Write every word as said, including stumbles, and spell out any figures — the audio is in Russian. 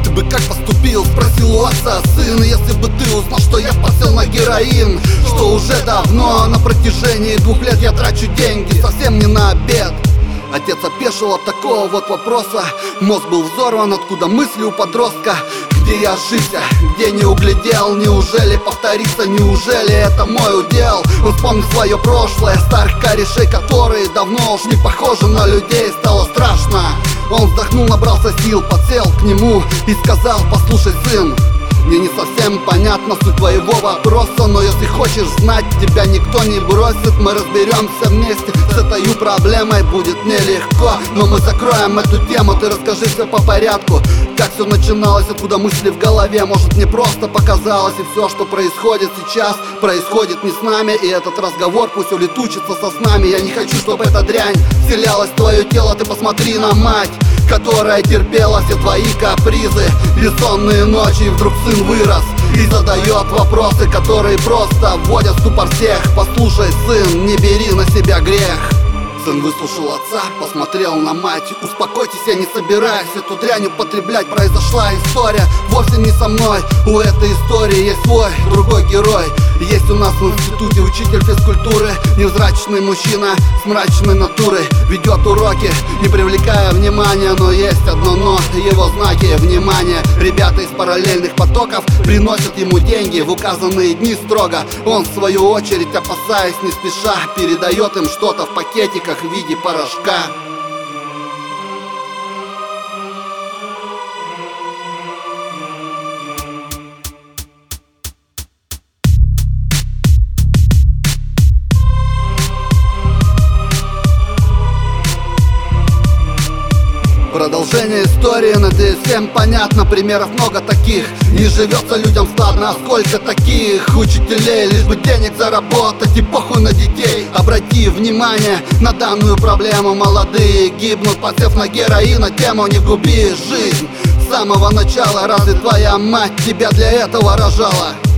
ты бы как поступил? Спросил у отца сын. Если бы ты узнал, что я подсел на героин, что уже давно на протяжении двух лет я трачу деньги совсем не на обед. Отец опешил от такого вот вопроса. Мозг был взорван, откуда мысли у подростка. Где я ошибся, где не углядел? Неужели повторится, неужели это мой удел? Он вспомнил свое прошлое, старых корешей, которые давно уж не похожи на людей. Стало страшно. Он вздохнул, набрался сил, подсел к нему и сказал: послушай, сын, мне не совсем понятна суть твоего вопроса, но если хочешь знать, тебя никто не бросит. Мы разберемся вместе с этой проблемой, будет нелегко, но мы закроем эту тему. Ты расскажи все по порядку, как все начиналось, откуда мысли в голове. Может, мне просто показалось, и все, что происходит сейчас, происходит не с нами. И этот разговор пусть улетучится со снами. Я не хочу, чтобы эта дрянь вселялась в твое тело. Ты посмотри на мать, которая терпела все твои капризы, бессонные ночи, и вдруг сын вырос и задает вопросы, которые просто вводят в ступор всех. Послушай, сын, не бери на себя грех. Сын выслушал отца, посмотрел на мать. Успокойтесь, я не собираюсь эту дрянь употреблять. Произошла история вовсе не со мной. У этой истории есть свой другой герой. Есть у нас в институте учитель физкультуры, невзрачный мужчина с мрачной натурой. Ведет уроки, не привлекая внимания, но есть одно но, его знаки внимания. Ребята из параллельных потоков приносят ему деньги в указанные дни строго. Он в свою очередь, опасаясь не спеша, передает им что-то в пакетиках в виде порошка. Продолжение истории, надеюсь, всем понятно. Примеров много таких. Не живется людям складно, а сколько таких учителей, лишь бы денег заработать и похуй на детей. Обрати внимание на данную проблему. Молодые гибнут, подсев на героин, а тему не губи жизнь с самого начала. Разве твоя мать тебя для этого рожала?